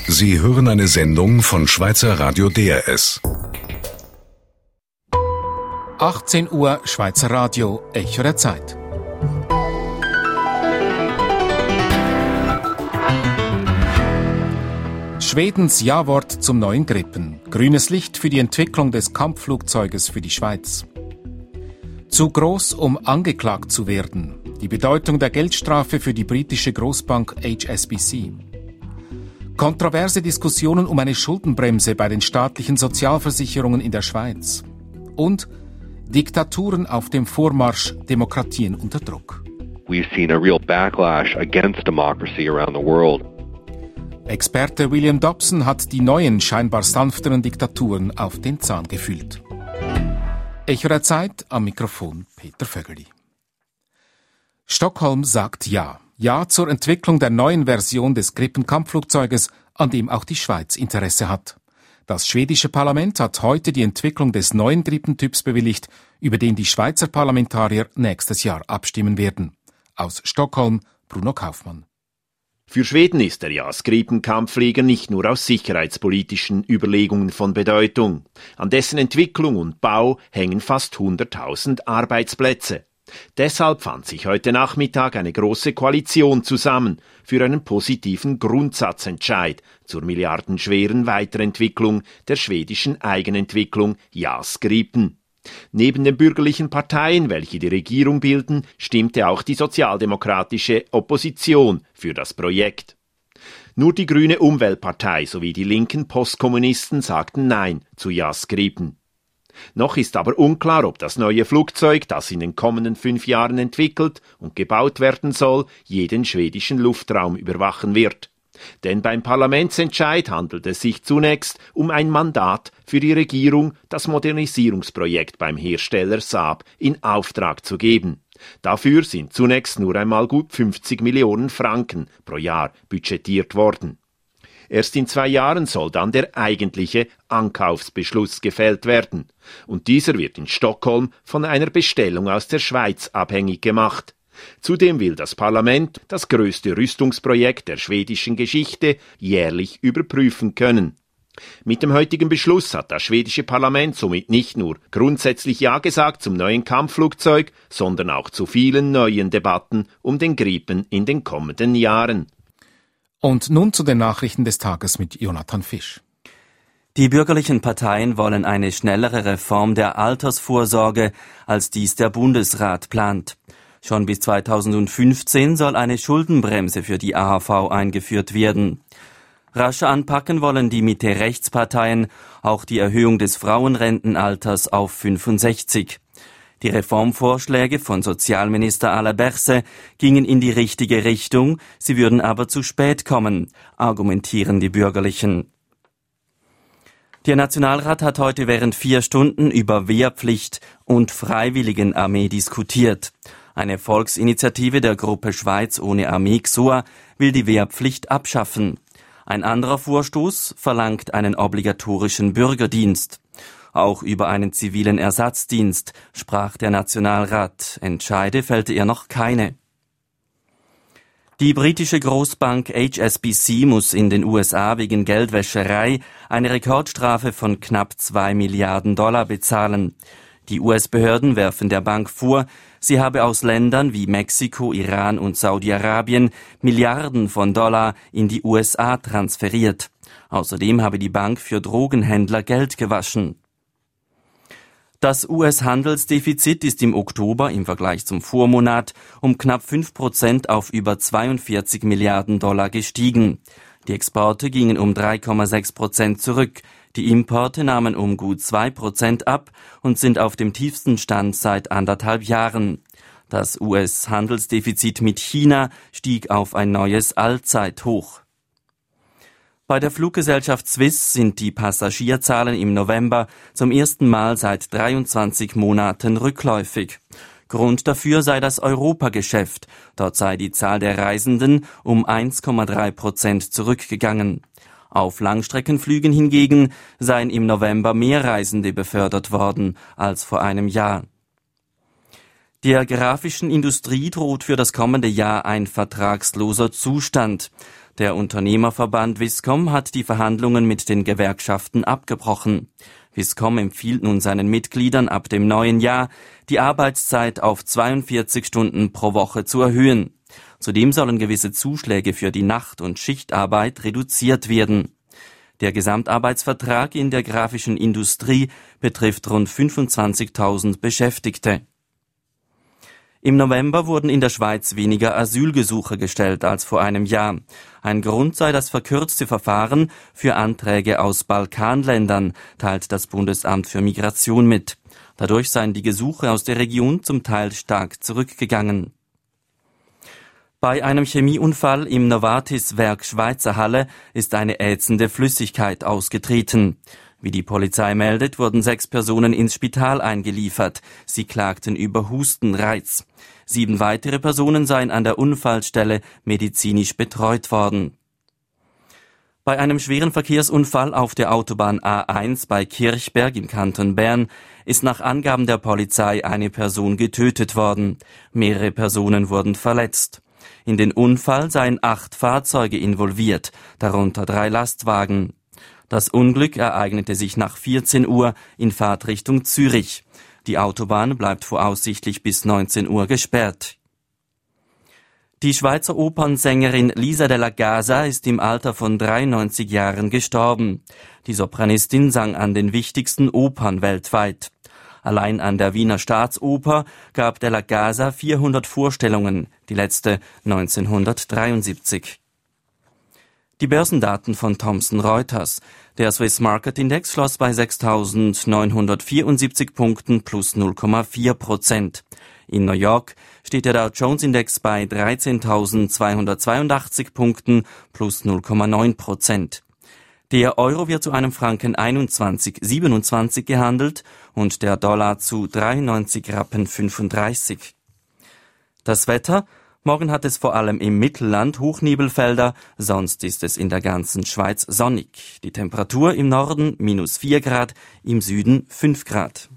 Sie hören eine Sendung von Schweizer Radio DRS. 18 Uhr Schweizer Radio, Echo der Zeit. Schwedens Ja-Wort zum neuen Gripen. Grünes Licht für die Entwicklung des Kampfflugzeuges für die Schweiz. Zu groß, um angeklagt zu werden. Die Bedeutung der Geldstrafe für die britische Großbank HSBC. Kontroverse Diskussionen um eine Schuldenbremse bei den staatlichen Sozialversicherungen in der Schweiz. Und Diktaturen auf dem Vormarsch, Demokratien unter Druck. We've seen a real backlash against democracy around the world. Experte William Dobson hat die neuen, scheinbar sanfteren Diktaturen auf den Zahn gefühlt. Echo der Zeit, am Mikrofon Peter Vögeli. Stockholm sagt Ja. Ja zur Entwicklung der neuen Version des Gripen-Kampfflugzeuges, an dem auch die Schweiz Interesse hat. Das schwedische Parlament hat heute die Entwicklung des neuen Gripen-Typs bewilligt, über den die Schweizer Parlamentarier nächstes Jahr abstimmen werden. Aus Stockholm, Bruno Kaufmann. Für Schweden ist der JAS Gripen-Kampfflieger nicht nur aus sicherheitspolitischen Überlegungen von Bedeutung. An dessen Entwicklung und Bau hängen fast 100.000 Arbeitsplätze. Deshalb fand sich heute Nachmittag eine große Koalition zusammen für einen positiven Grundsatzentscheid zur milliardenschweren Weiterentwicklung der schwedischen Eigenentwicklung JAS Gripen. Neben den bürgerlichen Parteien, welche die Regierung bilden, stimmte auch die sozialdemokratische Opposition für das Projekt. Nur die grüne Umweltpartei sowie die linken Postkommunisten sagten Nein zu JAS Gripen. Noch ist aber unklar, ob das neue Flugzeug, das in den kommenden 5 Jahren entwickelt und gebaut werden soll, jeden schwedischen Luftraum überwachen wird. Denn beim Parlamentsentscheid handelt es sich zunächst um ein Mandat für die Regierung, das Modernisierungsprojekt beim Hersteller Saab in Auftrag zu geben. Dafür sind zunächst nur einmal gut 50 Millionen Franken pro Jahr budgetiert worden. Erst in 2 Jahren soll dann der eigentliche Ankaufsbeschluss gefällt werden. Und dieser wird in Stockholm von einer Bestellung aus der Schweiz abhängig gemacht. Zudem will das Parlament das größte Rüstungsprojekt der schwedischen Geschichte jährlich überprüfen können. Mit dem heutigen Beschluss hat das schwedische Parlament somit nicht nur grundsätzlich Ja gesagt zum neuen Kampfflugzeug, sondern auch zu vielen neuen Debatten um den Gripen in den kommenden Jahren. Und nun zu den Nachrichten des Tages mit Jonathan Fisch. Die bürgerlichen Parteien wollen eine schnellere Reform der Altersvorsorge, als dies der Bundesrat plant. Schon bis 2015 soll eine Schuldenbremse für die AHV eingeführt werden. Rasch anpacken wollen die Mitte-Rechtsparteien auch die Erhöhung des Frauenrentenalters auf 65. Die Reformvorschläge von Sozialminister Alain Berset gingen in die richtige Richtung, sie würden aber zu spät kommen, argumentieren die Bürgerlichen. Der Nationalrat hat heute während 4 Stunden über Wehrpflicht und Freiwilligenarmee diskutiert. Eine Volksinitiative der Gruppe Schweiz ohne Armee XOA will die Wehrpflicht abschaffen. Ein anderer Vorstoß verlangt einen obligatorischen Bürgerdienst. Auch über einen zivilen Ersatzdienst sprach der Nationalrat. Entscheide fällte er noch keine. Die britische Großbank HSBC muss in den USA wegen Geldwäscherei eine Rekordstrafe von knapp $2 Milliarden bezahlen. Die US-Behörden werfen der Bank vor, sie habe aus Ländern wie Mexiko, Iran und Saudi-Arabien Milliarden von Dollar in die USA transferiert. Außerdem habe die Bank für Drogenhändler Geld gewaschen. Das US-Handelsdefizit ist im Oktober im Vergleich zum Vormonat um knapp 5% auf über $42 Milliarden gestiegen. Die Exporte gingen um 3,6% zurück. Die Importe nahmen um gut 2% ab und sind auf dem tiefsten Stand seit 1,5 Jahren. Das US-Handelsdefizit mit China stieg auf ein neues Allzeithoch. Bei der Fluggesellschaft Swiss sind die Passagierzahlen im November zum ersten Mal seit 23 Monaten rückläufig. Grund dafür sei das Europageschäft. Dort sei die Zahl der Reisenden um 1,3% zurückgegangen. Auf Langstreckenflügen hingegen seien im November mehr Reisende befördert worden als vor einem Jahr. Der grafischen Industrie droht für das kommende Jahr ein vertragsloser Zustand. Der Unternehmerverband Swisscom hat die Verhandlungen mit den Gewerkschaften abgebrochen. Swisscom empfiehlt nun seinen Mitgliedern ab dem neuen Jahr, die Arbeitszeit auf 42 Stunden pro Woche zu erhöhen. Zudem sollen gewisse Zuschläge für die Nacht- und Schichtarbeit reduziert werden. Der Gesamtarbeitsvertrag in der grafischen Industrie betrifft rund 25.000 Beschäftigte. Im November wurden in der Schweiz weniger Asylgesuche gestellt als vor einem Jahr. Ein Grund sei das verkürzte Verfahren für Anträge aus Balkanländern, teilt das Bundesamt für Migration mit. Dadurch seien die Gesuche aus der Region zum Teil stark zurückgegangen. Bei einem Chemieunfall im Novartis-Werk Schweizer Halle ist eine ätzende Flüssigkeit ausgetreten. Wie die Polizei meldet, wurden 6 Personen ins Spital eingeliefert. Sie klagten über Hustenreiz. 7 weitere Personen seien an der Unfallstelle medizinisch betreut worden. Bei einem schweren Verkehrsunfall auf der Autobahn A1 bei Kirchberg im Kanton Bern ist nach Angaben der Polizei eine Person getötet worden. Mehrere Personen wurden verletzt. In den Unfall seien 8 Fahrzeuge involviert, darunter 3 Lastwagen. Das Unglück ereignete sich nach 14 Uhr in Fahrtrichtung Zürich. Die Autobahn bleibt voraussichtlich bis 19 Uhr gesperrt. Die Schweizer Opernsängerin Lisa della Casa ist im Alter von 93 Jahren gestorben. Die Sopranistin sang an den wichtigsten Opern weltweit. Allein an der Wiener Staatsoper gab della Casa 400 Vorstellungen, die letzte 1973. Die Börsendaten von Thomson Reuters. Der Swiss Market Index schloss bei 6.974 Punkten plus 0,4%. In New York steht der Dow Jones Index bei 13.282 Punkten plus 0,9%. Der Euro wird zu einem Franken 21,27 gehandelt und der Dollar zu 93,35 Rappen. Das Wetter: Morgen hat es vor allem im Mittelland Hochnebelfelder, sonst ist es in der ganzen Schweiz sonnig. Die Temperatur im Norden -4 Grad, im Süden 5 Grad.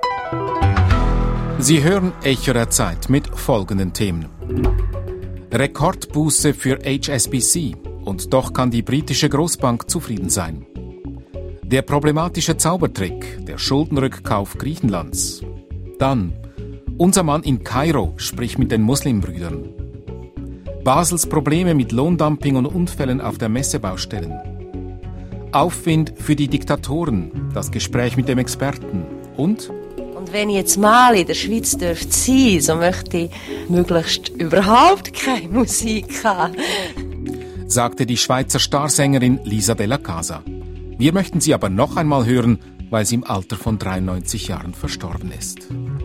Sie hören Echo der Zeit mit folgenden Themen. Rekordbuße für HSBC, und doch kann die britische Großbank zufrieden sein. Der problematische Zaubertrick, der Schuldenrückkauf Griechenlands. Dann: Unser Mann in Kairo spricht mit den Muslimbrüdern. Basels Probleme mit Lohndumping und Unfällen auf der Messebaustellen. Aufwind für die Diktatoren, das Gespräch mit dem Experten. Und wenn ich jetzt mal in der Schweiz sein dürfte, so möchte ich möglichst überhaupt keine Musik haben, sagte die Schweizer Starsängerin Lisa della Casa. Wir möchten sie aber noch einmal hören, weil sie im Alter von 93 Jahren verstorben ist.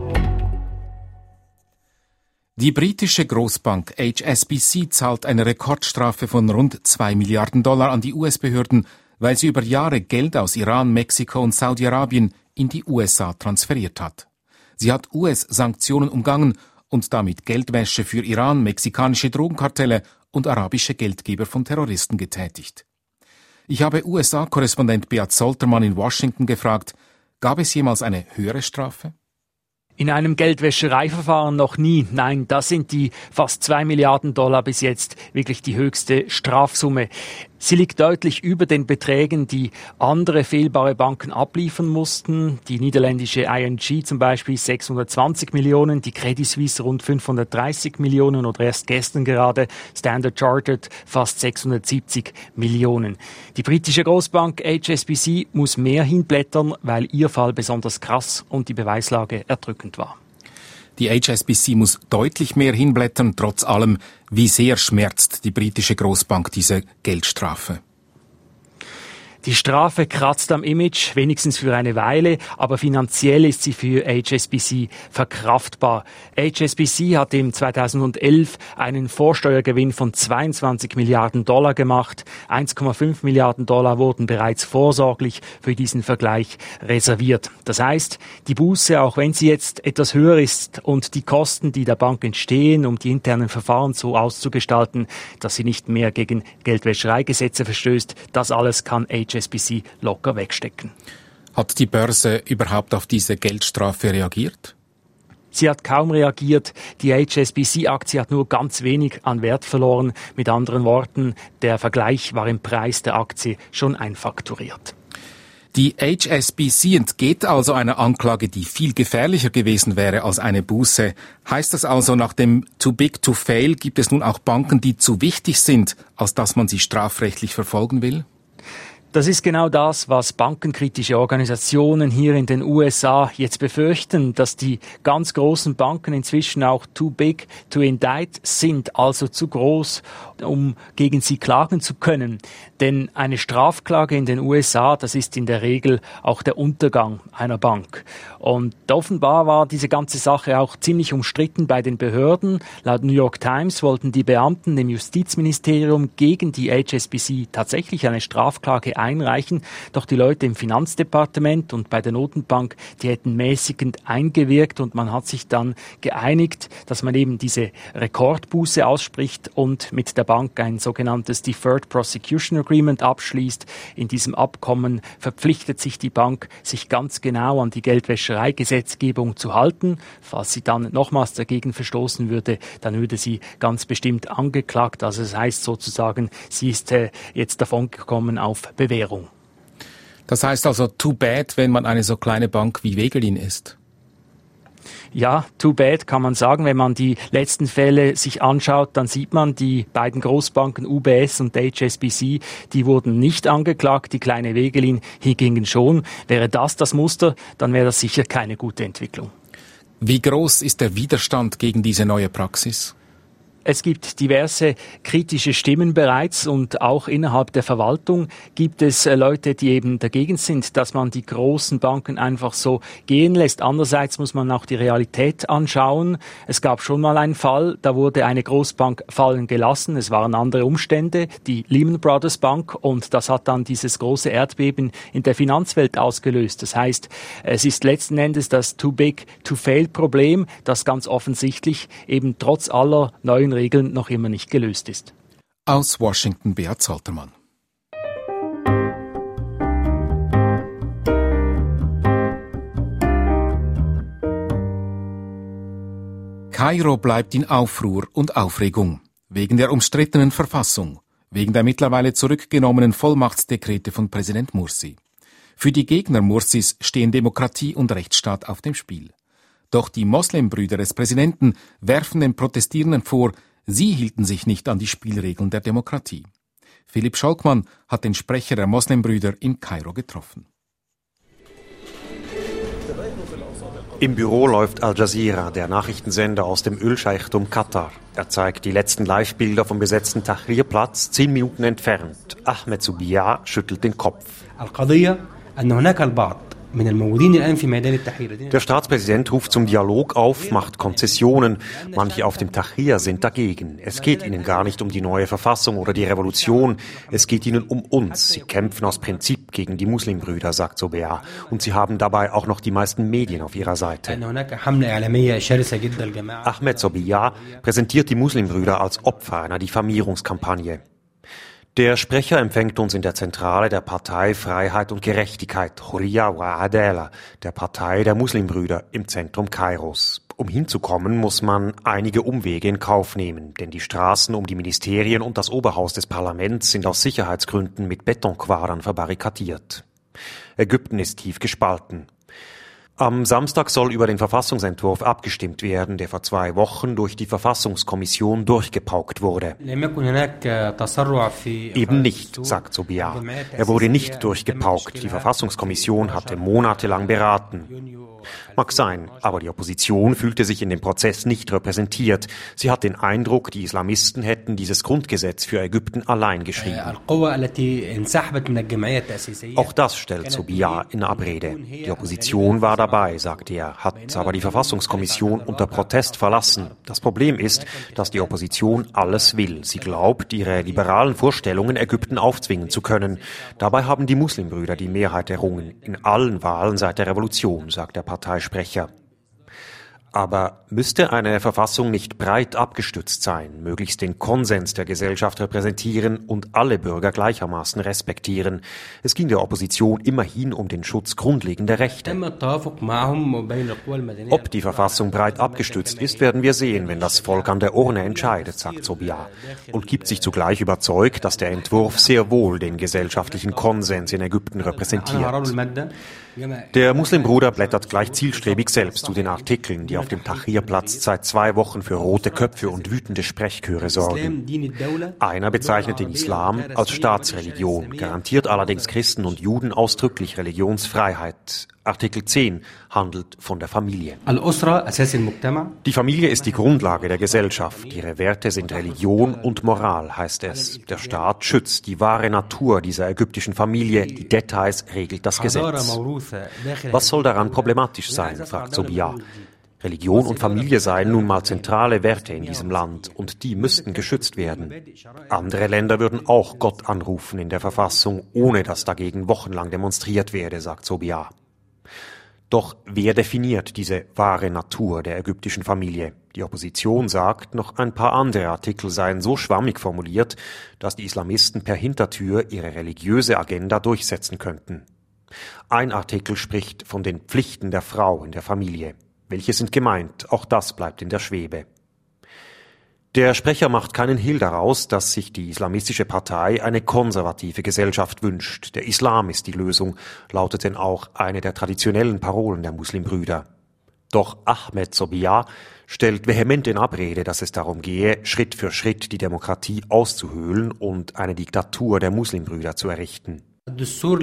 Die britische Großbank HSBC zahlt eine Rekordstrafe von rund $2 Milliarden an die US-Behörden, weil sie über Jahre Geld aus Iran, Mexiko und Saudi-Arabien in die USA transferiert hat. Sie hat US-Sanktionen umgangen und damit Geldwäsche für Iran, mexikanische Drogenkartelle und arabische Geldgeber von Terroristen getätigt. Ich habe USA-Korrespondent Beat Soltermann in Washington gefragt, gab es jemals eine höhere Strafe? In einem Geldwäschereiverfahren noch nie. Nein, das sind die fast $2 Milliarden bis jetzt wirklich die höchste Strafsumme. Sie liegt deutlich über den Beträgen, die andere fehlbare Banken abliefern mussten. Die niederländische ING zum Beispiel 620 Millionen, die Credit Suisse rund 530 Millionen oder erst gestern gerade Standard Chartered fast 670 Millionen. Die britische Großbank HSBC muss mehr hinblättern, weil ihr Fall besonders krass und die Beweislage erdrückend war. Die HSBC muss deutlich mehr hinblättern, trotz allem. Wie sehr schmerzt die britische Großbank diese Geldstrafe? Die Strafe kratzt am Image, wenigstens für eine Weile, aber finanziell ist sie für HSBC verkraftbar. HSBC hat im 2011 einen Vorsteuergewinn von $22 Milliarden gemacht. 1,5 Milliarden wurden bereits vorsorglich für diesen Vergleich reserviert. Das heißt, die Buße, auch wenn sie jetzt etwas höher ist und die Kosten, die der Bank entstehen, um die internen Verfahren so auszugestalten, dass sie nicht mehr gegen Geldwäschereigesetze verstößt, das alles kann HSBC locker wegstecken. Hat die Börse überhaupt auf diese Geldstrafe reagiert? Sie hat kaum reagiert. Die HSBC-Aktie hat nur ganz wenig an Wert verloren. Mit anderen Worten, der Vergleich war im Preis der Aktie schon einfakturiert. Die HSBC entgeht also einer Anklage, die viel gefährlicher gewesen wäre als eine Buße. Heißt das also, nach dem Too Big to Fail gibt es nun auch Banken, die zu wichtig sind, als dass man sie strafrechtlich verfolgen will? Das ist genau das, was bankenkritische Organisationen hier in den USA jetzt befürchten, dass die ganz großen Banken inzwischen auch too big to indict sind, also zu groß, um gegen sie klagen zu können. Denn eine Strafklage in den USA, das ist in der Regel auch der Untergang einer Bank. Und offenbar war diese ganze Sache auch ziemlich umstritten bei den Behörden. Laut New York Times wollten die Beamten im Justizministerium gegen die HSBC tatsächlich eine Strafklage einreichen, doch die Leute im Finanzdepartement und bei der Notenbank, die hätten mäßigend eingewirkt und man hat sich dann geeinigt, dass man eben diese Rekordbuße ausspricht und mit der Bank ein sogenanntes Deferred Prosecution Agreement abschließt. In diesem Abkommen verpflichtet sich die Bank, sich ganz genau an die Geldwäschereigesetzgebung zu halten. Falls sie dann nochmals dagegen verstoßen würde, dann würde sie ganz bestimmt angeklagt. Also das heißt sozusagen, sie ist jetzt davongekommen auf Bewährung. Das heißt also too bad, wenn man eine so kleine Bank wie Wegelin ist. Ja, too bad kann man sagen. Wenn man die letzten Fälle sich anschaut, dann sieht man, die beiden Großbanken UBS und HSBC, die wurden nicht angeklagt, die kleine Wegelin hingegen schon. Wäre das Muster, dann wäre das sicher keine gute Entwicklung. Wie groß ist der Widerstand gegen diese neue Praxis? Es gibt diverse kritische Stimmen bereits und auch innerhalb der Verwaltung gibt es Leute, die eben dagegen sind, dass man die großen Banken einfach so gehen lässt. Andererseits muss man auch die Realität anschauen. Es gab schon mal einen Fall, da wurde eine Großbank fallen gelassen. Es waren andere Umstände, die Lehman Brothers Bank, und das hat dann dieses große Erdbeben in der Finanzwelt ausgelöst. Das heißt, es ist letzten Endes das Too Big to Fail Problem, das ganz offensichtlich eben trotz aller neuen Regeln noch immer nicht gelöst ist. Aus Washington, Beat Zoltermann. Kairo bleibt in Aufruhr und Aufregung. Wegen der umstrittenen Verfassung. Wegen der mittlerweile zurückgenommenen Vollmachtsdekrete von Präsident Mursi. Für die Gegner Mursis stehen Demokratie und Rechtsstaat auf dem Spiel. Doch die Moslembrüder des Präsidenten werfen den Protestierenden vor, sie hielten sich nicht an die Spielregeln der Demokratie. Philipp Scholkmann hat den Sprecher der Moslembrüder in Kairo getroffen. Im Büro läuft Al Jazeera, der Nachrichtensender aus dem Ölscheichtum Katar. Er zeigt die letzten Live-Bilder vom besetzten Tahrir-Platz, 10 Minuten entfernt. Ahmed Zubiya schüttelt den Kopf. Der Staatspräsident ruft zum Dialog auf, macht Konzessionen. Manche auf dem Tahrir sind dagegen. Es geht ihnen gar nicht um die neue Verfassung oder die Revolution. Es geht ihnen um uns. Sie kämpfen aus Prinzip gegen die Muslimbrüder, sagt Zubiya. Und sie haben dabei auch noch die meisten Medien auf ihrer Seite. Ahmed Zubiya präsentiert die Muslimbrüder als Opfer einer Diffamierungskampagne. Der Sprecher empfängt uns in der Zentrale der Partei Freiheit und Gerechtigkeit, Hurriya wa Adala, der Partei der Muslimbrüder im Zentrum Kairos. Um hinzukommen, muss man einige Umwege in Kauf nehmen, denn die Straßen um die Ministerien und das Oberhaus des Parlaments sind aus Sicherheitsgründen mit Betonquadern verbarrikadiert. Ägypten ist tief gespalten. Am Samstag soll über den Verfassungsentwurf abgestimmt werden, der vor 2 Wochen durch die Verfassungskommission durchgepaukt wurde. Eben nicht, sagt Zubiya. Er wurde nicht durchgepaukt. Die Verfassungskommission hatte monatelang beraten. Mag sein, aber die Opposition fühlte sich in dem Prozess nicht repräsentiert. Sie hat den Eindruck, die Islamisten hätten dieses Grundgesetz für Ägypten allein geschrieben. Auch das stellt Zubiya in Abrede. Die Opposition war dabei, sagt er, hat aber die Verfassungskommission unter Protest verlassen. Das Problem ist, dass die Opposition alles will. Sie glaubt, ihre liberalen Vorstellungen Ägypten aufzwingen zu können. Dabei haben die Muslimbrüder die Mehrheit errungen, in allen Wahlen seit der Revolution, sagt der Parteisprecher. Aber müsste eine Verfassung nicht breit abgestützt sein, möglichst den Konsens der Gesellschaft repräsentieren und alle Bürger gleichermaßen respektieren? Es ging der Opposition immerhin um den Schutz grundlegender Rechte. Ob die Verfassung breit abgestützt ist, werden wir sehen, wenn das Volk an der Urne entscheidet, sagt Zobia, und gibt sich zugleich überzeugt, dass der Entwurf sehr wohl den gesellschaftlichen Konsens in Ägypten repräsentiert. Der Muslimbruder blättert gleich zielstrebig selbst zu den Artikeln, die auf dem Tahrirplatz seit 2 Wochen für rote Köpfe und wütende Sprechchöre sorgen. Einer bezeichnet den Islam als Staatsreligion, garantiert allerdings Christen und Juden ausdrücklich Religionsfreiheit. Artikel 10 handelt von der Familie. Die Familie ist die Grundlage der Gesellschaft. Ihre Werte sind Religion und Moral, heißt es. Der Staat schützt die wahre Natur dieser ägyptischen Familie. Die Details regelt das Gesetz. Was soll daran problematisch sein, fragt Zobia. Religion und Familie seien nun mal zentrale Werte in diesem Land und die müssten geschützt werden. Andere Länder würden auch Gott anrufen in der Verfassung, ohne dass dagegen wochenlang demonstriert werde, sagt Zobia. Doch wer definiert diese wahre Natur der ägyptischen Familie? Die Opposition sagt, noch ein paar andere Artikel seien so schwammig formuliert, dass die Islamisten per Hintertür ihre religiöse Agenda durchsetzen könnten. Ein Artikel spricht von den Pflichten der Frau in der Familie. Welche sind gemeint? Auch das bleibt in der Schwebe. Der Sprecher macht keinen Hehl daraus, dass sich die islamistische Partei eine konservative Gesellschaft wünscht. Der Islam ist die Lösung, lautet denn auch eine der traditionellen Parolen der Muslimbrüder. Doch Ahmed Zobia stellt vehement in Abrede, dass es darum gehe, Schritt für Schritt die Demokratie auszuhöhlen und eine Diktatur der Muslimbrüder zu errichten. Das Volk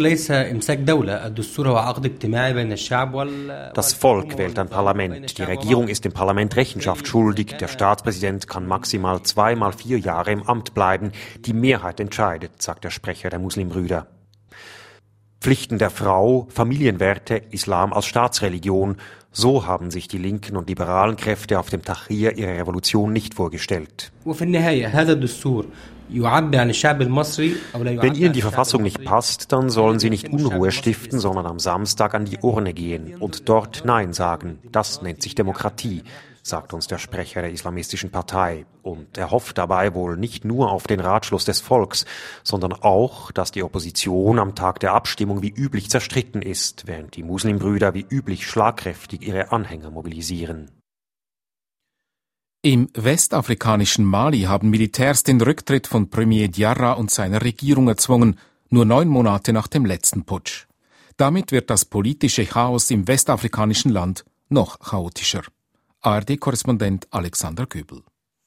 wählt ein Parlament. Die Regierung ist dem Parlament Rechenschaft schuldig. Der Staatspräsident kann maximal 2x4 Jahre im Amt bleiben. Die Mehrheit entscheidet, sagt der Sprecher der Muslimbrüder. Pflichten der Frau, Familienwerte, Islam als Staatsreligion. So haben sich die linken und liberalen Kräfte auf dem Tahrir ihre Revolution nicht vorgestellt. Wenn ihnen die Verfassung nicht passt, dann sollen sie nicht Unruhe stiften, sondern am Samstag an die Urne gehen und dort Nein sagen. Das nennt sich Demokratie, sagt uns der Sprecher der islamistischen Partei. Und er hofft dabei wohl nicht nur auf den Ratschluss des Volks, sondern auch, dass die Opposition am Tag der Abstimmung wie üblich zerstritten ist, während die Muslimbrüder wie üblich schlagkräftig ihre Anhänger mobilisieren. Im westafrikanischen Mali haben Militärs den Rücktritt von Premier Diarra und seiner Regierung erzwungen, nur 9 Monate nach dem letzten Putsch. Damit wird das politische Chaos im westafrikanischen Land noch chaotischer. ARD-Korrespondent Alexander Göbel.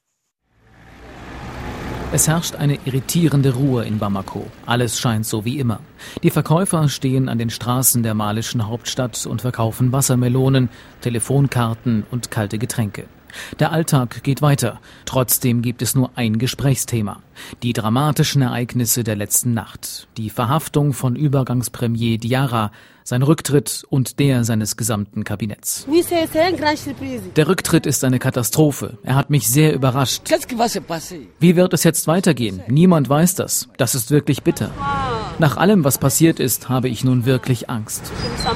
Es herrscht eine irritierende Ruhe in Bamako. Alles scheint so wie immer. Die Verkäufer stehen an den Straßen der malischen Hauptstadt und verkaufen Wassermelonen, Telefonkarten und kalte Getränke. Der Alltag geht weiter. Trotzdem gibt es nur ein Gesprächsthema. Die dramatischen Ereignisse der letzten Nacht. Die Verhaftung von Übergangspremier Diarra, sein Rücktritt und der seines gesamten Kabinetts. Der Rücktritt ist eine Katastrophe. Er hat mich sehr überrascht. Wie wird es jetzt weitergehen? Niemand weiß das. Das ist wirklich bitter. Nach allem, was passiert ist, habe ich nun wirklich Angst.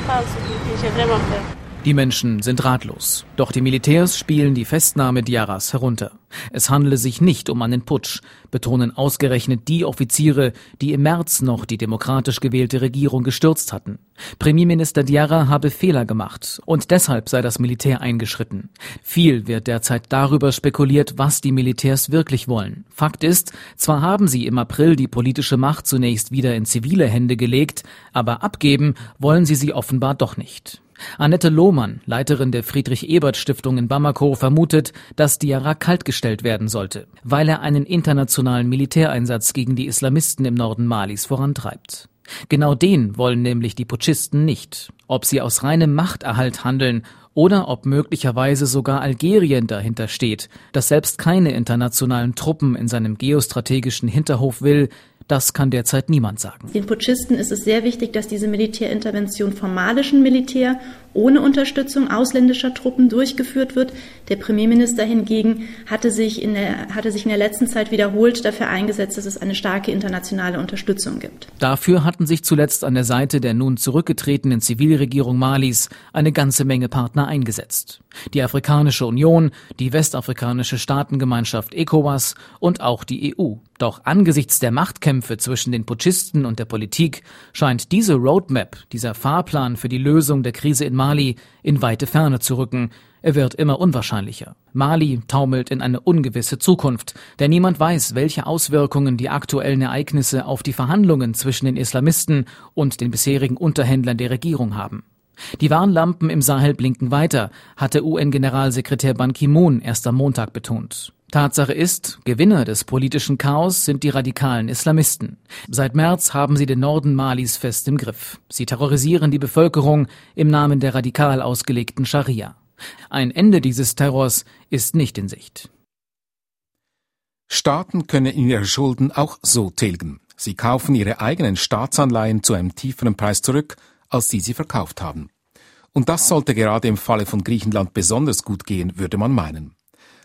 Die Menschen sind ratlos. Doch die Militärs spielen die Festnahme Diarras herunter. Es handele sich nicht um einen Putsch, betonen ausgerechnet die Offiziere, die im März noch die demokratisch gewählte Regierung gestürzt hatten. Premierminister Diarra habe Fehler gemacht und deshalb sei das Militär eingeschritten. Viel wird derzeit darüber spekuliert, was die Militärs wirklich wollen. Fakt ist, zwar haben sie im April die politische Macht zunächst wieder in zivile Hände gelegt, aber abgeben wollen sie offenbar doch nicht. Annette Lohmann, Leiterin der Friedrich-Ebert-Stiftung in Bamako, vermutet, dass Diarra kaltgestellt werden sollte, weil er einen internationalen Militäreinsatz gegen die Islamisten im Norden Malis vorantreibt. Genau den wollen nämlich die Putschisten nicht. Ob sie aus reinem Machterhalt handeln oder ob möglicherweise sogar Algerien dahinter steht, das selbst keine internationalen Truppen in seinem geostrategischen Hinterhof will, das kann derzeit niemand sagen. Den Putschisten ist es sehr wichtig, dass diese Militärintervention vom malischen Militär ohne Unterstützung ausländischer Truppen durchgeführt wird. Der Premierminister hingegen hatte sich in der letzten Zeit wiederholt dafür eingesetzt, dass es eine starke internationale Unterstützung gibt. Dafür hatten sich zuletzt an der Seite der nun zurückgetretenen Zivilregierung Malis eine ganze Menge Partner eingesetzt. Die Afrikanische Union, die westafrikanische Staatengemeinschaft ECOWAS und auch die EU. Doch angesichts der Machtkämpfe zwischen den Putschisten und der Politik scheint diese Roadmap, dieser Fahrplan für die Lösung der Krise in Mali, in weite Ferne zu rücken. Er wird immer unwahrscheinlicher. Mali taumelt in eine ungewisse Zukunft, denn niemand weiß, welche Auswirkungen die aktuellen Ereignisse auf die Verhandlungen zwischen den Islamisten und den bisherigen Unterhändlern der Regierung haben. Die Warnlampen im Sahel blinken weiter, hatte UN-Generalsekretär Ban Ki-moon erst am Montag betont. Tatsache ist, Gewinner des politischen Chaos sind die radikalen Islamisten. Seit März haben sie den Norden Malis fest im Griff. Sie terrorisieren die Bevölkerung im Namen der radikal ausgelegten Scharia. Ein Ende dieses Terrors ist nicht in Sicht. Staaten können ihre Schulden auch so tilgen. Sie kaufen ihre eigenen Staatsanleihen zu einem tieferen Preis zurück, als die sie verkauft haben. Und das sollte gerade im Falle von Griechenland besonders gut gehen, würde man meinen.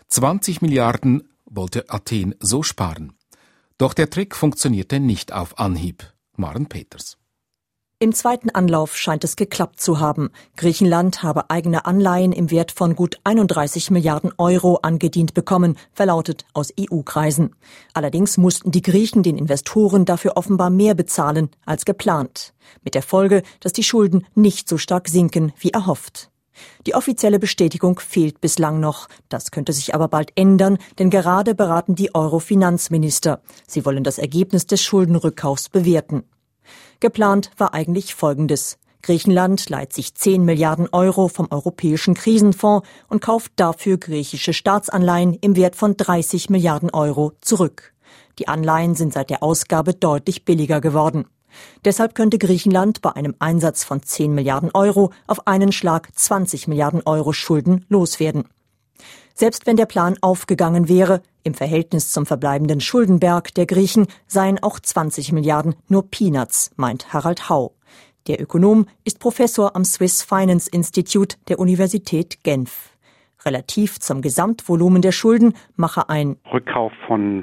20 Milliarden wollte Athen so sparen. Doch der Trick funktionierte nicht auf Anhieb. Maren Peters. Im zweiten Anlauf scheint es geklappt zu haben. Griechenland habe eigene Anleihen im Wert von gut 31 Milliarden Euro angedient bekommen, verlautet aus EU-Kreisen. Allerdings mussten die Griechen den Investoren dafür offenbar mehr bezahlen als geplant. Mit der Folge, dass die Schulden nicht so stark sinken wie erhofft. Die offizielle Bestätigung fehlt bislang noch. Das könnte sich aber bald ändern, denn gerade beraten die Euro-Finanzminister. Sie wollen das Ergebnis des Schuldenrückkaufs bewerten. Geplant war eigentlich Folgendes. Griechenland leiht sich 10 Milliarden Euro vom Europäischen Krisenfonds und kauft dafür griechische Staatsanleihen im Wert von 30 Milliarden Euro zurück. Die Anleihen sind seit der Ausgabe deutlich billiger geworden. Deshalb könnte Griechenland bei einem Einsatz von 10 Milliarden Euro auf einen Schlag 20 Milliarden Euro Schulden loswerden. Selbst wenn der Plan aufgegangen wäre, im Verhältnis zum verbleibenden Schuldenberg der Griechen seien auch 20 Milliarden nur Peanuts, meint Harald Hau. Der Ökonom ist Professor am Swiss Finance Institute der Universität Genf. Relativ zum Gesamtvolumen der Schulden mache ein Rückkauf von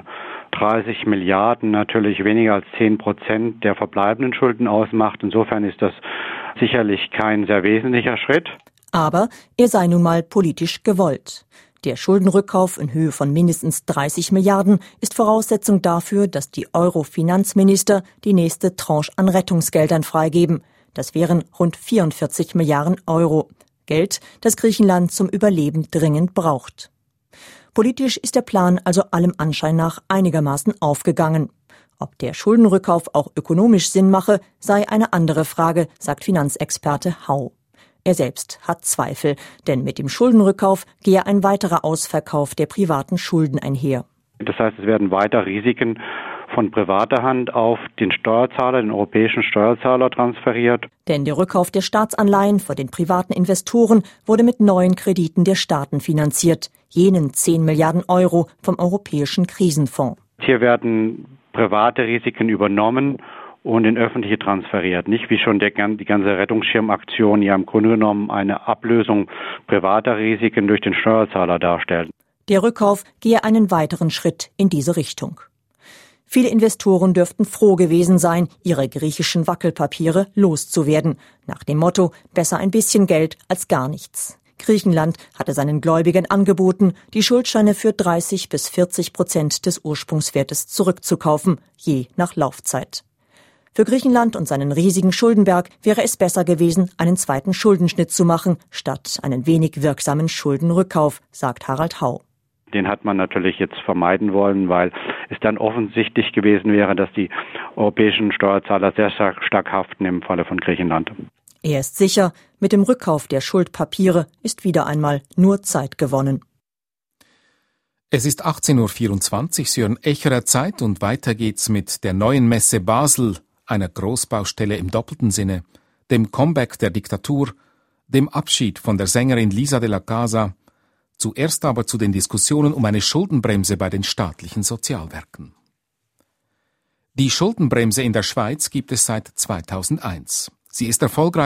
30 Milliarden natürlich weniger als 10% der verbleibenden Schulden ausmacht. Insofern ist das sicherlich kein sehr wesentlicher Schritt. Aber er sei nun mal politisch gewollt. Der Schuldenrückkauf in Höhe von mindestens 30 Milliarden ist Voraussetzung dafür, dass die Euro-Finanzminister die nächste Tranche an Rettungsgeldern freigeben. Das wären rund 44 Milliarden Euro. Geld, das Griechenland zum Überleben dringend braucht. Politisch ist der Plan also allem Anschein nach einigermaßen aufgegangen. Ob der Schuldenrückkauf auch ökonomisch Sinn mache, sei eine andere Frage, sagt Finanzexperte Hau. Er selbst hat Zweifel, denn mit dem Schuldenrückkauf gehe ein weiterer Ausverkauf der privaten Schulden einher. Das heißt, es werden weiter Risiken von privater Hand auf den Steuerzahler, den europäischen Steuerzahler transferiert. Denn der Rückkauf der Staatsanleihen vor den privaten Investoren wurde mit neuen Krediten der Staaten finanziert, jenen 10 Milliarden Euro vom Europäischen Krisenfonds. Hier werden private Risiken übernommen und in öffentliche transferiert. Nicht wie schon die ganze Rettungsschirmaktion ja im Grunde genommen eine Ablösung privater Risiken durch den Steuerzahler darstellt. Der Rückkauf gehe einen weiteren Schritt in diese Richtung. Viele Investoren dürften froh gewesen sein, ihre griechischen Wackelpapiere loszuwerden. Nach dem Motto, besser ein bisschen Geld als gar nichts. Griechenland hatte seinen Gläubigern angeboten, die Schuldscheine für 30 bis 40% des Ursprungswertes zurückzukaufen, je nach Laufzeit. Für Griechenland und seinen riesigen Schuldenberg wäre es besser gewesen, einen zweiten Schuldenschnitt zu machen, statt einen wenig wirksamen Schuldenrückkauf, sagt Harald Hau. Den hat man natürlich jetzt vermeiden wollen, weil es dann offensichtlich gewesen wäre, dass die europäischen Steuerzahler sehr stark haften im Falle von Griechenland. Er ist sicher, mit dem Rückkauf der Schuldpapiere ist wieder einmal nur Zeit gewonnen. Es ist 18.24 Uhr, Sie hören Echerer Zeit und weiter geht's mit der neuen Messe Basel, einer Großbaustelle im doppelten Sinne, dem Comeback der Diktatur, dem Abschied von der Sängerin Lisa de la Casa, zuerst aber zu den Diskussionen um eine Schuldenbremse bei den staatlichen Sozialwerken. Die Schuldenbremse in der Schweiz gibt es seit 2001. Sie ist erfolgreich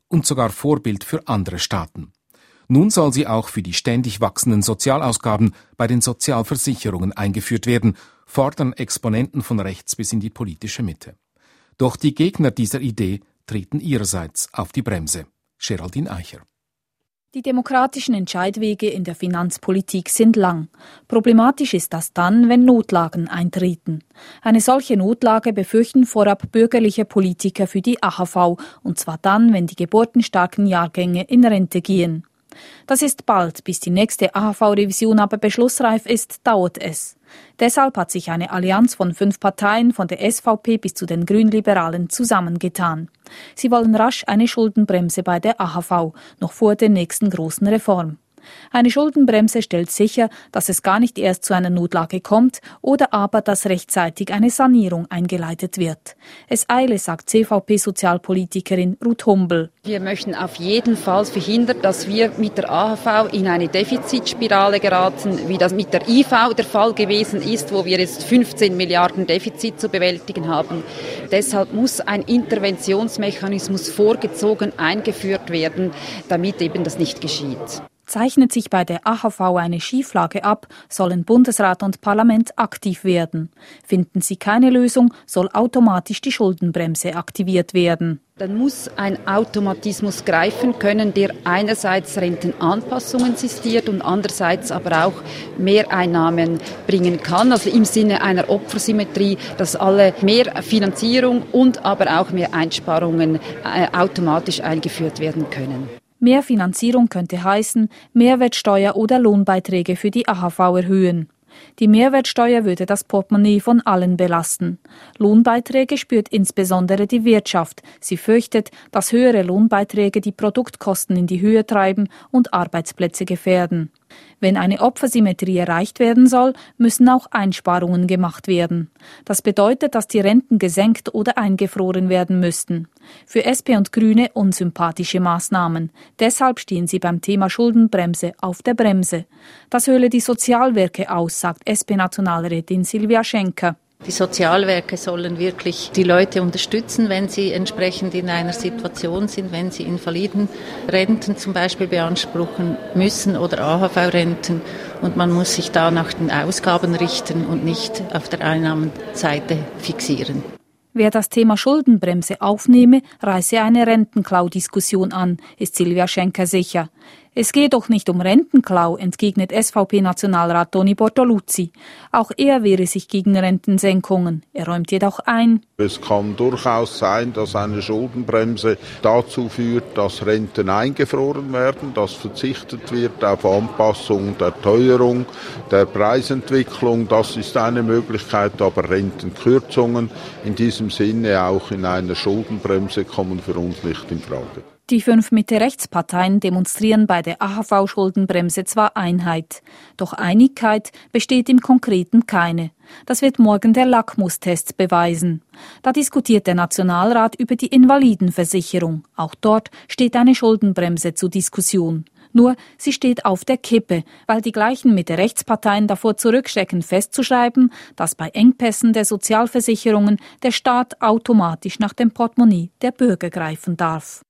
und sogar Vorbild für andere Staaten. Nun soll sie auch für die ständig wachsenden Sozialausgaben bei den Sozialversicherungen eingeführt werden, fordern Exponenten von rechts bis in die politische Mitte. Doch die Gegner dieser Idee treten ihrerseits auf die Bremse. Geraldine Eicher. Die demokratischen Entscheidwege in der Finanzpolitik sind lang. Problematisch ist das dann, wenn Notlagen eintreten. Eine solche Notlage befürchten vorab bürgerliche Politiker für die AHV, und zwar dann, wenn die geburtenstarken Jahrgänge in Rente gehen. Das ist bald, bis die nächste AHV-Revision aber beschlussreif ist, dauert es. Deshalb hat sich eine Allianz von 5 Parteien, von der SVP bis zu den Grünliberalen, zusammengetan. Sie wollen rasch eine Schuldenbremse bei der AHV, noch vor der nächsten großen Reform. Eine Schuldenbremse stellt sicher, dass es gar nicht erst zu einer Notlage kommt oder aber, dass rechtzeitig eine Sanierung eingeleitet wird. Es eile, sagt CVP-Sozialpolitikerin Ruth Humbel. Wir möchten auf jeden Fall verhindern, dass wir mit der AHV in eine Defizitspirale geraten, wie das mit der IV der Fall gewesen ist, wo wir jetzt 15 Milliarden Defizit zu bewältigen haben. Deshalb muss ein Interventionsmechanismus vorgezogen eingeführt werden, damit eben das nicht geschieht. Zeichnet sich bei der AHV eine Schieflage ab, sollen Bundesrat und Parlament aktiv werden. Finden sie keine Lösung, soll automatisch die Schuldenbremse aktiviert werden. Dann muss ein Automatismus greifen können, der einerseits Rentenanpassungen sistiert und andererseits aber auch Mehreinnahmen bringen kann. Also im Sinne einer Opfersymmetrie, dass alle mehr Finanzierung und aber auch mehr Einsparungen automatisch eingeführt werden können. Mehr Finanzierung könnte heißen, Mehrwertsteuer oder Lohnbeiträge für die AHV erhöhen. Die Mehrwertsteuer würde das Portemonnaie von allen belasten. Lohnbeiträge spürt insbesondere die Wirtschaft. Sie fürchtet, dass höhere Lohnbeiträge die Produktkosten in die Höhe treiben und Arbeitsplätze gefährden. Wenn eine Opfersymmetrie erreicht werden soll, müssen auch Einsparungen gemacht werden. Das bedeutet, dass die Renten gesenkt oder eingefroren werden müssten. Für SP und Grüne unsympathische Maßnahmen. Deshalb stehen sie beim Thema Schuldenbremse auf der Bremse. Das höhle die Sozialwerke aus, sagt SP-Nationalrätin Silvia Schenker. Die Sozialwerke sollen wirklich die Leute unterstützen, wenn sie entsprechend in einer Situation sind, wenn sie Invalidenrenten zum Beispiel beanspruchen müssen oder AHV-Renten. Und man muss sich da nach den Ausgaben richten und nicht auf der Einnahmenseite fixieren. Wer das Thema Schuldenbremse aufnehme, reiße eine Rentenklau-Diskussion an, ist Silvia Schenker sicher. Es gehe doch nicht um Rentenklau, entgegnet SVP-Nationalrat Toni Bortoluzzi. Auch er wehre sich gegen Rentensenkungen. Er räumt jedoch ein: Es kann durchaus sein, dass eine Schuldenbremse dazu führt, dass Renten eingefroren werden, dass verzichtet wird auf Anpassung der Teuerung, der Preisentwicklung. Das ist eine Möglichkeit, aber Rentenkürzungen in diesem Sinne auch in einer Schuldenbremse kommen für uns nicht in Frage. Die 5 Mitte-Rechts-Parteien demonstrieren bei der AHV-Schuldenbremse zwar Einheit, doch Einigkeit besteht im Konkreten keine. Das wird morgen der Lackmustest beweisen. Da diskutiert der Nationalrat über die Invalidenversicherung. Auch dort steht eine Schuldenbremse zur Diskussion. Nur, sie steht auf der Kippe, weil die gleichen Mitte-Rechts-Parteien davor zurückschrecken, festzuschreiben, dass bei Engpässen der Sozialversicherungen der Staat automatisch nach dem Portemonnaie der Bürger greifen darf.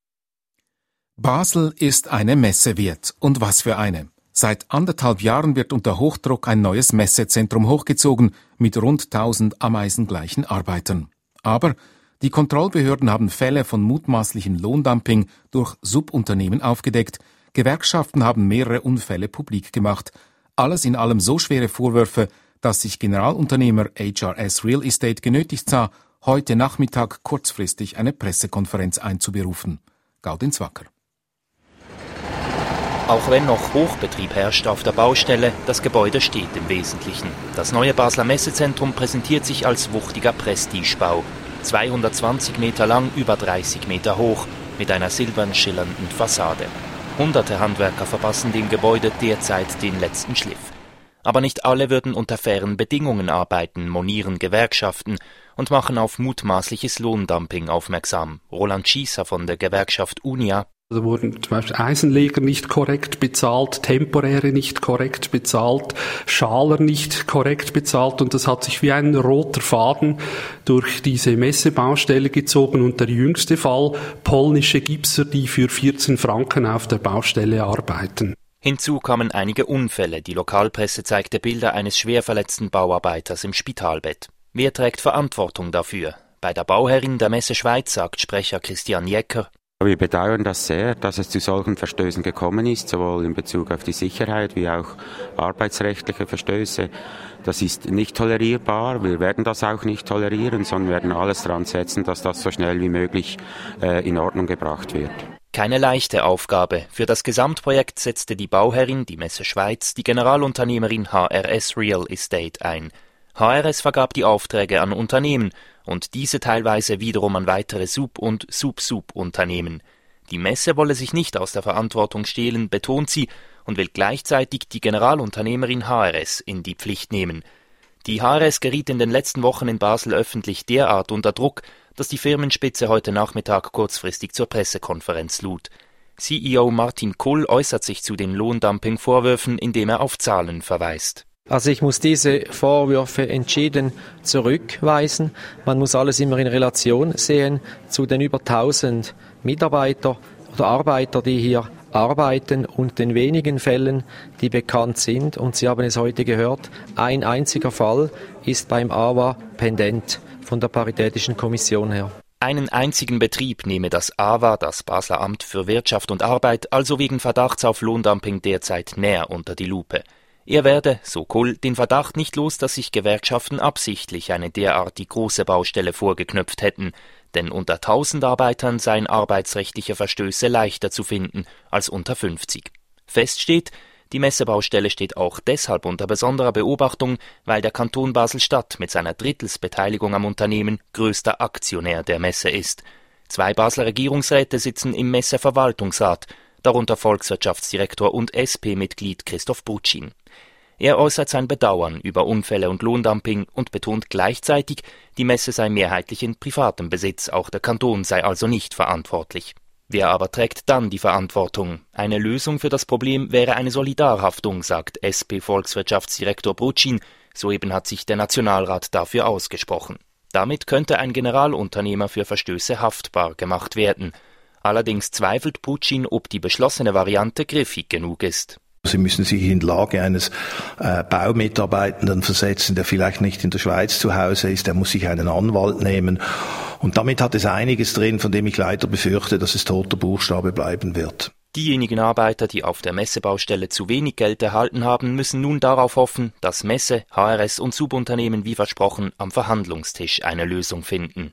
Basel ist eine Messe wert. Und was für eine. Seit 1,5 Jahren wird unter Hochdruck ein neues Messezentrum hochgezogen mit rund 1000 ameisengleichen Arbeitern. Aber die Kontrollbehörden haben Fälle von mutmaßlichem Lohndumping durch Subunternehmen aufgedeckt. Gewerkschaften haben mehrere Unfälle publik gemacht. Alles in allem so schwere Vorwürfe, dass sich Generalunternehmer HRS Real Estate genötigt sah, heute Nachmittag kurzfristig eine Pressekonferenz einzuberufen. Gaudens Wacker. Auch wenn noch Hochbetrieb herrscht auf der Baustelle, das Gebäude steht im Wesentlichen. Das neue Basler Messezentrum präsentiert sich als wuchtiger Prestigebau. 220 Meter lang, über 30 Meter hoch, mit einer silbern schillernden Fassade. Hunderte Handwerker verpassen dem Gebäude derzeit den letzten Schliff. Aber nicht alle würden unter fairen Bedingungen arbeiten, monieren Gewerkschaften und machen auf mutmaßliches Lohndumping aufmerksam. Roland Schießer von der Gewerkschaft Unia: Da wurden zum Beispiel Eisenleger nicht korrekt bezahlt, Temporäre nicht korrekt bezahlt, Schaler nicht korrekt bezahlt und das hat sich wie ein roter Faden durch diese Messebaustelle gezogen und der jüngste Fall, polnische Gipser, die für 14 Franken auf der Baustelle arbeiten. Hinzu kamen einige Unfälle. Die Lokalpresse zeigte Bilder eines schwer verletzten Bauarbeiters im Spitalbett. Wer trägt Verantwortung dafür? Bei der Bauherrin der Messe Schweiz sagt Sprecher Christian Jecker: Wir bedauern das sehr, dass es zu solchen Verstößen gekommen ist, sowohl in Bezug auf die Sicherheit wie auch arbeitsrechtliche Verstöße. Das ist nicht tolerierbar. Wir werden das auch nicht tolerieren, sondern werden alles daran setzen, dass das so schnell wie möglich in Ordnung gebracht wird. Keine leichte Aufgabe. Für das Gesamtprojekt setzte die Bauherrin, die Messe Schweiz, die Generalunternehmerin HRS Real Estate ein. HRS vergab die Aufträge an Unternehmen und diese teilweise wiederum an weitere Sub- und Sub-Sub-Unternehmen. Die Messe wolle sich nicht aus der Verantwortung stehlen, betont sie, und will gleichzeitig die Generalunternehmerin HRS in die Pflicht nehmen. Die HRS geriet in den letzten Wochen in Basel öffentlich derart unter Druck, dass die Firmenspitze heute Nachmittag kurzfristig zur Pressekonferenz lud. CEO Martin Kull äußert sich zu den Lohndumping-Vorwürfen, indem er auf Zahlen verweist. Also ich muss diese Vorwürfe entschieden zurückweisen. Man muss alles immer in Relation sehen zu den über 1000 Mitarbeiter oder Arbeiter, die hier arbeiten und den wenigen Fällen, die bekannt sind. Und Sie haben es heute gehört, ein einziger Fall ist beim AWA pendent von der Paritätischen Kommission her. Einen einzigen Betrieb nehme das AWA, das Basler Amt für Wirtschaft und Arbeit, also wegen Verdachts auf Lohndumping derzeit näher unter die Lupe. Er werde, so Kull, den Verdacht nicht los, dass sich Gewerkschaften absichtlich eine derartig große Baustelle vorgeknöpft hätten, denn unter 1000 Arbeitern seien arbeitsrechtliche Verstöße leichter zu finden als unter 50. Fest steht, die Messebaustelle steht auch deshalb unter besonderer Beobachtung, weil der Kanton Basel-Stadt mit seiner Drittelsbeteiligung am Unternehmen größter Aktionär der Messe ist. 2 Basler Regierungsräte sitzen im Messeverwaltungsrat, darunter Volkswirtschaftsdirektor und SP-Mitglied Christoph Brutschin. Er äußert sein Bedauern über Unfälle und Lohndumping und betont gleichzeitig, die Messe sei mehrheitlich in privatem Besitz, auch der Kanton sei also nicht verantwortlich. Wer aber trägt dann die Verantwortung? Eine Lösung für das Problem wäre eine Solidarhaftung, sagt SP-Volkswirtschaftsdirektor Brutschin. Soeben hat sich der Nationalrat dafür ausgesprochen. Damit könnte ein Generalunternehmer für Verstöße haftbar gemacht werden. Allerdings zweifelt Brutschin, ob die beschlossene Variante griffig genug ist. Sie müssen sich in die Lage eines Baumitarbeitenden versetzen, der vielleicht nicht in der Schweiz zu Hause ist, der muss sich einen Anwalt nehmen. Und damit hat es einiges drin, von dem ich leider befürchte, dass es toter Buchstabe bleiben wird. Diejenigen Arbeiter, die auf der Messebaustelle zu wenig Geld erhalten haben, müssen nun darauf hoffen, dass Messe, HRS und Subunternehmen wie versprochen am Verhandlungstisch eine Lösung finden.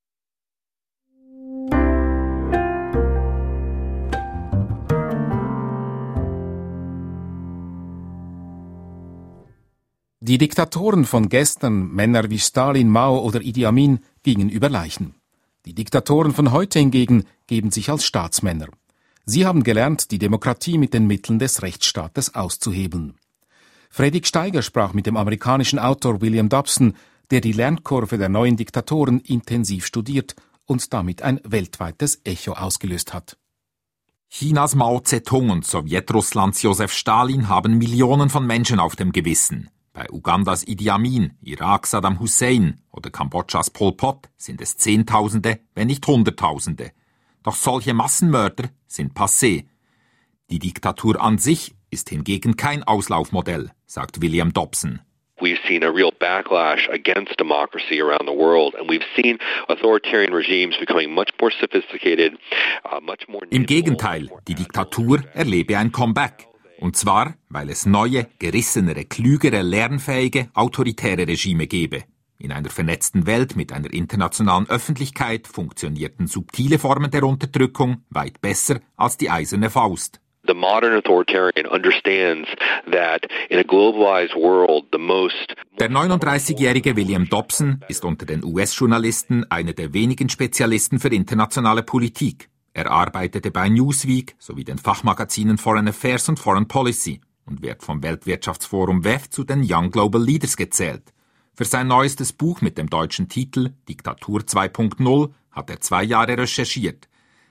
Die Diktatoren von gestern, Männer wie Stalin, Mao oder Idi Amin, gingen über Leichen. Die Diktatoren von heute hingegen geben sich als Staatsmänner. Sie haben gelernt, die Demokratie mit den Mitteln des Rechtsstaates auszuhebeln. Fredrik Steiger sprach mit dem amerikanischen Autor William Dobson, der die Lernkurve der neuen Diktatoren intensiv studiert und damit ein weltweites Echo ausgelöst hat. Chinas Mao Zedong und Sowjetrusslands Josef Stalin haben Millionen von Menschen auf dem Gewissen. Bei Ugandas Idi Amin, Irak Saddam Hussein oder Kambodschas Pol Pot sind es Zehntausende, wenn nicht Hunderttausende. Doch solche Massenmörder sind passé. Die Diktatur an sich ist hingegen kein Auslaufmodell, sagt William Dobson. We've seen a real backlash against democracy around the world, and we've seen authoritarian regimes becoming much more sophisticated, much more... Im Gegenteil, die Diktatur erlebe ein Comeback. Und zwar, weil es neue, gerissenere, klügere, lernfähige, autoritäre Regime gebe. In einer vernetzten Welt mit einer internationalen Öffentlichkeit funktionierten subtile Formen der Unterdrückung weit besser als die eiserne Faust. The modern authoritarian understands that in a globalized world the most... Der 39-jährige William Dobson ist unter den US-Journalisten einer der wenigen Spezialisten für internationale Politik. Er arbeitete bei Newsweek sowie den Fachmagazinen Foreign Affairs und Foreign Policy und wird vom Weltwirtschaftsforum WEF zu den Young Global Leaders gezählt. Für sein neuestes Buch mit dem deutschen Titel Diktatur 2.0 hat er 2 Jahre recherchiert.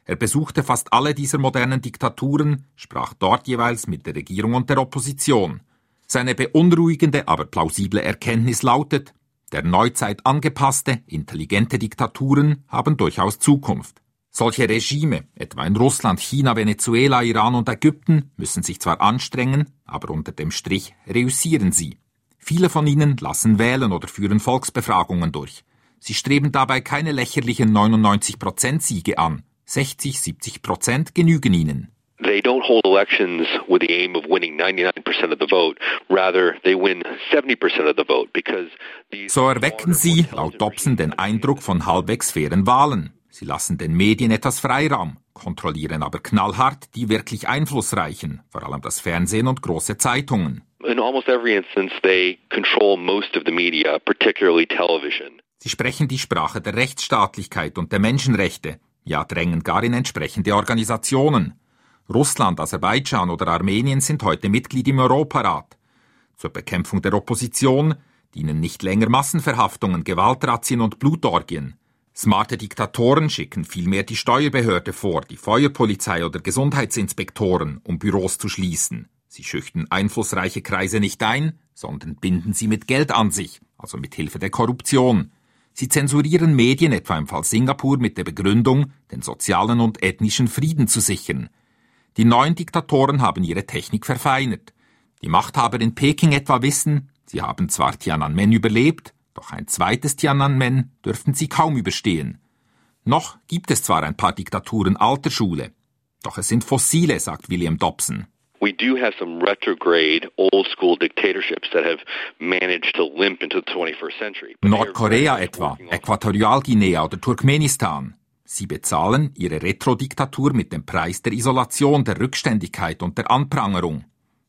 Er besuchte fast alle dieser modernen Diktaturen, sprach dort jeweils mit der Regierung und der Opposition. Seine beunruhigende, aber plausible Erkenntnis lautet: Der Neuzeit angepasste, intelligente Diktaturen haben durchaus Zukunft. Solche Regime, etwa in Russland, China, Venezuela, Iran und Ägypten, müssen sich zwar anstrengen, aber unter dem Strich reüssieren sie. Viele von ihnen lassen wählen oder führen Volksbefragungen durch. Sie streben dabei keine lächerlichen 99%-Siege an. 60-70% genügen ihnen. They don't hold elections with the aim of winning 99% of the vote. Rather, they win 70% of the vote because So erwecken sie, laut Dobson, den Eindruck von halbwegs fairen Wahlen. Sie lassen den Medien etwas Freiraum, kontrollieren aber knallhart die wirklich Einflussreichen, vor allem das Fernsehen und große Zeitungen. In almost every instance, they control most of the media, particularly television. Sie sprechen die Sprache der Rechtsstaatlichkeit und der Menschenrechte, ja drängen gar in entsprechende Organisationen. Russland, Aserbaidschan oder Armenien sind heute Mitglied im Europarat. Zur Bekämpfung der Opposition dienen nicht länger Massenverhaftungen, Gewaltrazzien und Blutorgien. Smarte Diktatoren schicken vielmehr die Steuerbehörde vor, die Feuerpolizei oder Gesundheitsinspektoren, um Büros zu schließen. Sie schüchtern einflussreiche Kreise nicht ein, sondern binden sie mit Geld an sich, also mit Hilfe der Korruption. Sie zensurieren Medien, etwa im Fall Singapur, mit der Begründung, den sozialen und ethnischen Frieden zu sichern. Die neuen Diktatoren haben ihre Technik verfeinert. Die Machthaber in Peking etwa wissen, sie haben zwar Tiananmen überlebt, doch ein zweites Tiananmen dürften sie kaum überstehen. Noch gibt es zwar ein paar Diktaturen alter Schule, doch es sind fossile, sagt William Dobson. We do have some retrograde, old-school dictatorships that have managed to limp into the 21st century. Nordkorea etwa, Äquatorialguinea oder Turkmenistan. Sie bezahlen ihre Retrodiktatur mit dem Preis der Isolation, der Rückständigkeit und der Anprangerung.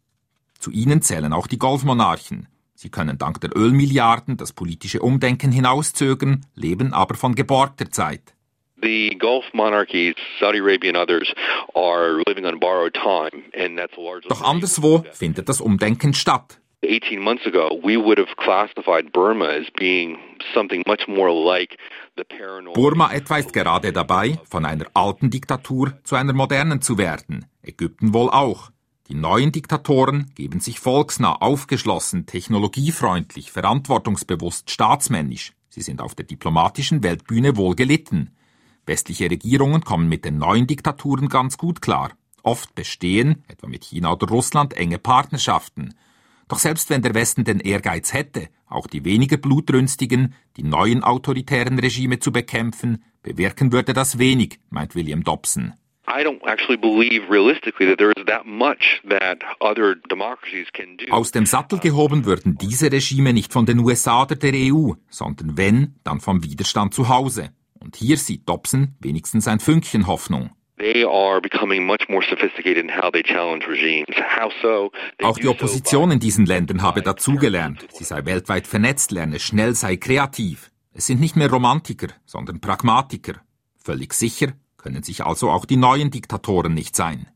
Zu ihnen zählen auch die Golfmonarchen. Sie können dank der Ölmilliarden das politische Umdenken hinauszögern, leben aber von geborgter Zeit. The Gulf monarchies, Saudi Arabia and others, are living on borrowed time, and that's largely. Doch anderswo findet das Umdenken statt. 18 months ago, we would have classified Burma as being something much more like the paranoid. Burma etwa ist gerade dabei, von einer alten Diktatur zu einer modernen zu werden. Ägypten wohl auch. Die neuen Diktatoren geben sich volksnah, aufgeschlossen, technologiefreundlich, verantwortungsbewusst, staatsmännisch. Sie sind auf der diplomatischen Weltbühne wohl gelitten. Westliche Regierungen kommen mit den neuen Diktaturen ganz gut klar. Oft bestehen, etwa mit China oder Russland, enge Partnerschaften. Doch selbst wenn der Westen den Ehrgeiz hätte, auch die weniger blutrünstigen, die neuen autoritären Regime zu bekämpfen, bewirken würde das wenig, meint William Dobson. I don't actually believe realistically that there is that much that other democracies can do. Aus dem Sattel gehoben würden diese Regime nicht von den USA oder der EU, sondern wenn, dann vom Widerstand zu Hause. Und hier sieht Dobson wenigstens ein Fünkchen Hoffnung. They are becoming much more sophisticated in how they challenge regimes. How so? Auch die Opposition in diesen Ländern habe dazugelernt. Sie sei weltweit vernetzt, lerne schnell, sei kreativ. Es sind nicht mehr Romantiker, sondern Pragmatiker. Völlig sicher können sich also auch die neuen Diktatoren nicht sein.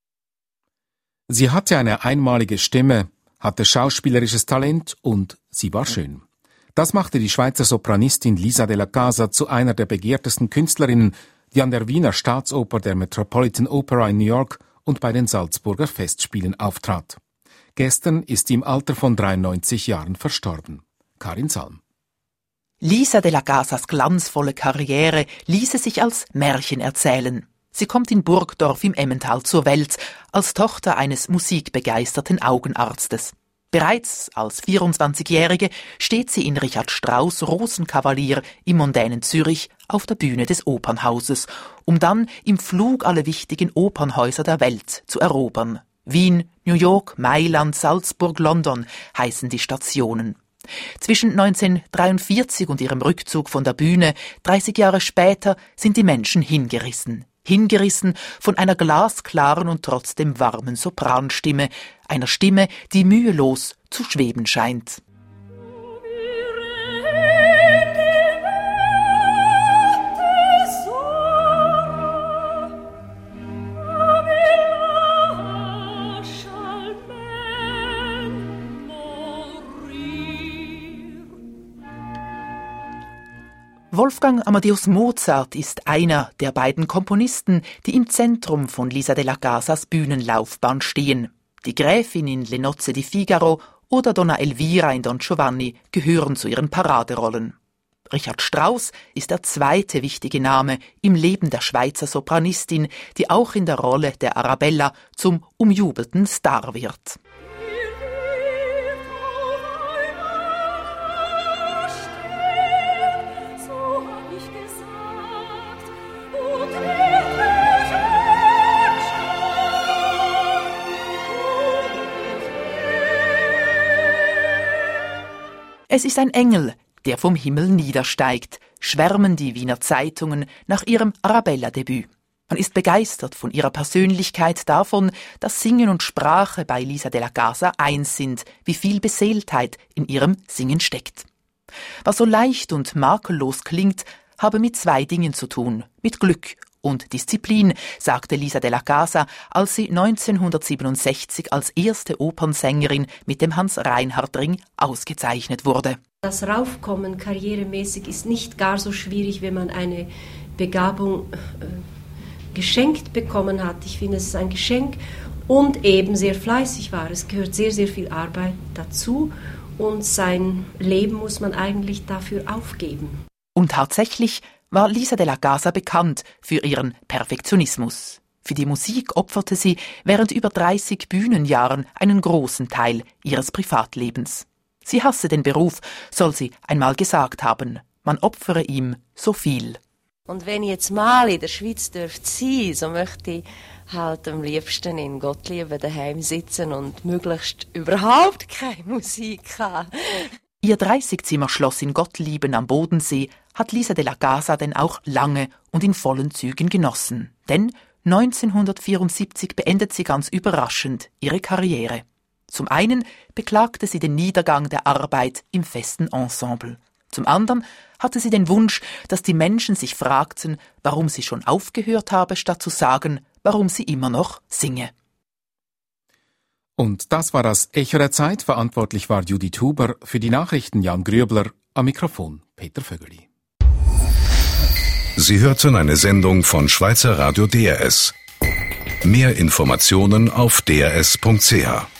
Sie hatte eine einmalige Stimme, hatte schauspielerisches Talent und sie war schön. Das machte die Schweizer Sopranistin Lisa de la Casa zu einer der begehrtesten Künstlerinnen, die an der Wiener Staatsoper, der Metropolitan Opera in New York und bei den Salzburger Festspielen auftrat. Gestern ist sie im Alter von 93 Jahren verstorben. Karin Salm. Lisa de la Casas glanzvolle Karriere ließe sich als Märchen erzählen. Sie kommt in Burgdorf im Emmental zur Welt, als Tochter eines musikbegeisterten Augenarztes. Bereits als 24-Jährige steht sie in Richard Strauss' Rosenkavalier im mondänen Zürich auf der Bühne des Opernhauses, um dann im Flug alle wichtigen Opernhäuser der Welt zu erobern. Wien, New York, Mailand, Salzburg, London heißen die Stationen. Zwischen 1943 und ihrem Rückzug von der Bühne, 30 Jahre später, sind die Menschen hingerissen. Hingerissen von einer glasklaren und trotzdem warmen Sopranstimme, einer Stimme, die mühelos zu schweben scheint. Wolfgang Amadeus Mozart ist einer der beiden Komponisten, die im Zentrum von Lisa de la Casas Bühnenlaufbahn stehen. Die Gräfin in Le Nozze di Figaro oder Donna Elvira in Don Giovanni gehören zu ihren Paraderollen. Richard Strauss ist der zweite wichtige Name im Leben der Schweizer Sopranistin, die auch in der Rolle der Arabella zum umjubelten Star wird. Es ist ein Engel, der vom Himmel niedersteigt, schwärmen die Wiener Zeitungen nach ihrem Arabella-Debüt. Man ist begeistert von ihrer Persönlichkeit, davon, dass Singen und Sprache bei Lisa de la Casa eins sind, wie viel Beseeltheit in ihrem Singen steckt. Was so leicht und makellos klingt, habe mit zwei Dingen zu tun, mit Glück und Disziplin, sagte Lisa de la Casa, als sie 1967 als erste Opernsängerin mit dem Hans-Reinhardt-Ring ausgezeichnet wurde. Das Raufkommen karrieremäßig ist nicht gar so schwierig, wenn man eine Begabung geschenkt bekommen hat. Ich finde, es ist ein Geschenk und eben sehr fleißig war. Es gehört sehr, sehr viel Arbeit dazu und sein Leben muss man eigentlich dafür aufgeben. Und tatsächlich war Lisa de la Casa bekannt für ihren Perfektionismus. Für die Musik opferte sie während über 30 Bühnenjahren einen großen Teil ihres Privatlebens. Sie hasse den Beruf, soll sie einmal gesagt haben. Man opfere ihm so viel. Und wenn ich jetzt mal in der Schweiz dürfte sein, so möchte ich halt am liebsten in Gottlieb daheim sitzen und möglichst überhaupt keine Musik haben. Ihr 30-Zimmer-Schloss in Gottlieben am Bodensee hat Lisa de la Casa denn auch lange und in vollen Zügen genossen. Denn 1974 beendet sie ganz überraschend ihre Karriere. Zum einen beklagte sie den Niedergang der Arbeit im festen Ensemble. Zum anderen hatte sie den Wunsch, dass die Menschen sich fragten, warum sie schon aufgehört habe, statt zu sagen, warum sie immer noch singe. Und das war das Echo der Zeit. Verantwortlich war Judith Huber, für die Nachrichten Jan Grübler, am Mikrofon Peter Vögeli. Sie hörten eine Sendung von Schweizer Radio DRS. Mehr Informationen auf drs.ch.